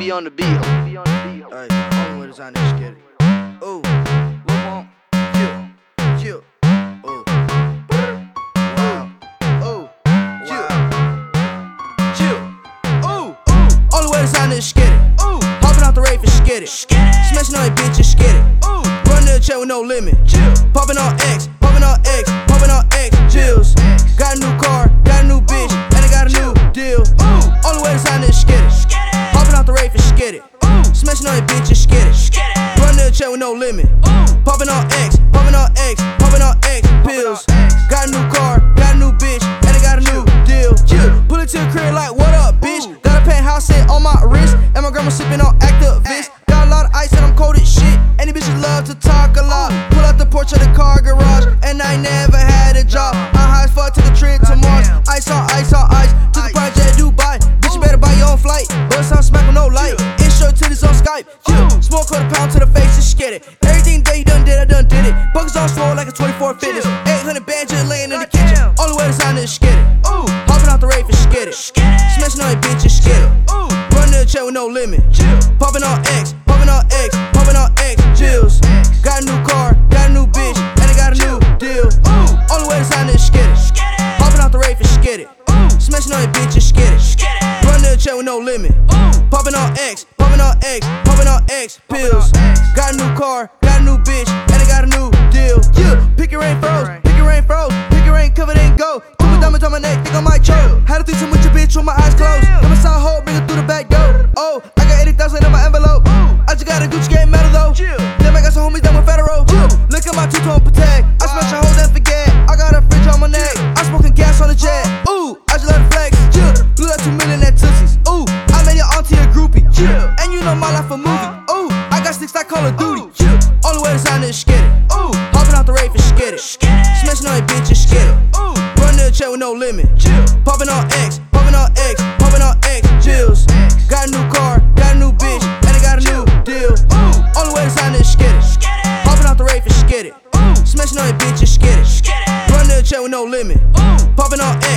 be on the beat. Hey, only way to sign this shit. Ooh, Lil Pump, chill. Ooh, wow. Ooh, chill. Ooh, only way to sign this skid it. Ooh, hopping out the rave and skid it. Smashing on that bitch and skid it. Ooh, run to the chair with no limit. Chill, popping on X, popping on X, popping on X. Chills. Got a new car, got a new bitch, and I got a new deal. Ooh, only way to sign this skid it. Hopping out the rave and skid it. Smashing on that bitch and skid it. Run to the chair with no limit. Popping on X, popping on X, popping on X pills. Got a new car, got a new bitch, and I got a new deal. Pull it to the crib like, what up, bitch? Got a penthouse set on my wrist, and my grandma sipping on Activist. Got a lot of ice and I'm cold as shit. And these bitches love to talk a lot. Pull out the porch of the car garage, and I never had a job. I'm high as fuck, took a trip to Mars. Ice on ice on ice. Took a project Dubai. Bitch, you better buy your own flight. Bust out smack with no light. Intro to this on Skype. Smoke quarter pound to the face and skid it. Everything that you done did, I done did it. Buckets on swole like a 24 fitness. 800 bands just laying in the kitchen. Only way to sign this skid it. Hopping out the rave and skid it. Smashing on that bitch and skid it. Run to the chair with no limit. Popping on X, popping on X, popping on X. Chills. Got a new car, got a new bitch, and I got a new deal. Only way to sign this skid it. Hopping out the rave and skid it. Smashing on that bitch and skid it. Run to the chair with no limit. Popping on X, popping on X, popping on X pills. Got a new car, got a new bitch, and I got a new deal. Pick your rain froze, pick your rain froze, pick your rain covered in gold. Two diamonds on my neck, think I might choke. Had a threesome with your bitch with my eyes closed. Got my side hoe, bring it through the back door. Oh, I got 80,000 in my envelope. I just got a Gucci game medal though. Then I got some homies that went federal. Look at my two-tone Patek. I smash a hoe then forget. I got a fridge on my neck. I smoking gas on the jet. Ooh, I just let it flex. Blew that 2 million at Tootsies. Ooh, I made your auntie a groupie. And you know my life a movie. Ooh, I got sticks like Call of Duty. Only way to sign this skid it. Ooh, hopping out the rave and skid it. Smashing on that bitch and skid it. Run to the chair with no limit. Popping on X, popping on X, popping on X. Chills. Got a new car, got a new bitch, and I got a new deal. Only way to sign this skid it. Hopping out the rave and skid it. Smashing on that bitch and skid it. Run to the chair with no limit. Popping on